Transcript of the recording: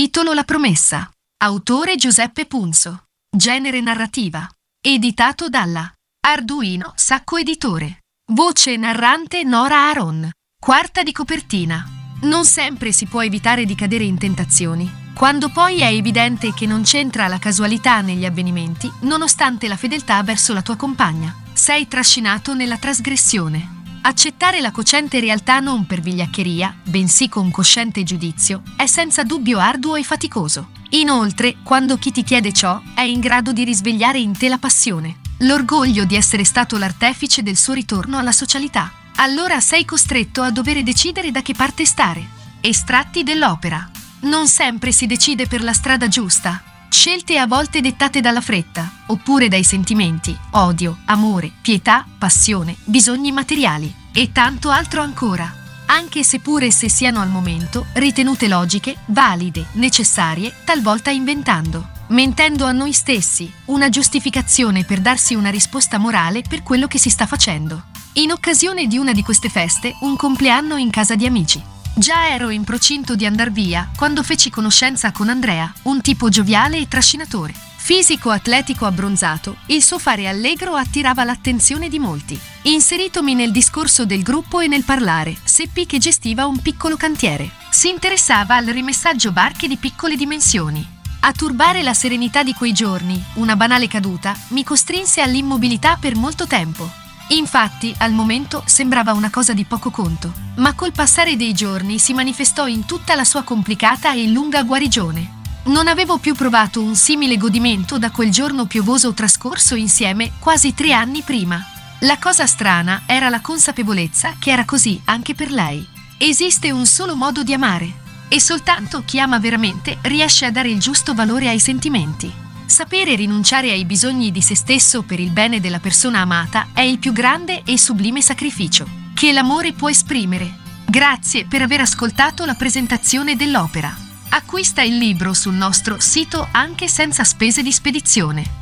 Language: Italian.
Titolo La promessa. Autore Giuseppe Punzo. Genere narrativa. Editato dalla Arduino Sacco Editore. Voce narrante Nora Aron. Quarta di copertina. Non sempre si può evitare di cadere in tentazioni, quando poi è evidente che non c'entra la casualità negli avvenimenti, nonostante la fedeltà verso la tua compagna. Sei trascinato nella trasgressione. Accettare la cocente realtà non per vigliaccheria, bensì con cosciente giudizio, è senza dubbio arduo e faticoso. Inoltre, quando chi ti chiede ciò è in grado di risvegliare in te la passione, l'orgoglio di essere stato l'artefice del suo ritorno alla socialità, allora sei costretto a dover decidere da che parte stare. Estratti dell'opera. Non sempre si decide per la strada giusta. Scelte a volte dettate dalla fretta, oppure dai sentimenti, odio, amore, pietà, passione, bisogni materiali e tanto altro ancora, anche se pure se siano al momento ritenute logiche, valide, necessarie, talvolta inventando, mentendo a noi stessi, una giustificazione per darsi una risposta morale per quello che si sta facendo. In occasione di una di queste feste, un compleanno in casa di amici. Già ero in procinto di andar via quando feci conoscenza con Andrea, un tipo gioviale e trascinatore. Fisico atletico abbronzato, il suo fare allegro attirava l'attenzione di molti. Inseritomi nel discorso del gruppo e nel parlare, seppi che gestiva un piccolo cantiere. Si interessava al rimessaggio barche di piccole dimensioni. A turbare la serenità di quei giorni, una banale caduta mi costrinse all'immobilità per molto tempo. Infatti, al momento sembrava una cosa di poco conto, ma col passare dei giorni si manifestò in tutta la sua complicata e lunga guarigione. Non avevo più provato un simile godimento da quel giorno piovoso trascorso insieme quasi 3 anni prima. La cosa strana era la consapevolezza che era così anche per lei. Esiste un solo modo di amare, e soltanto chi ama veramente riesce a dare il giusto valore ai sentimenti. Sapere rinunciare ai bisogni di se stesso per il bene della persona amata è il più grande e sublime sacrificio che l'amore può esprimere. Grazie per aver ascoltato la presentazione dell'opera. Acquista il libro sul nostro sito anche senza spese di spedizione.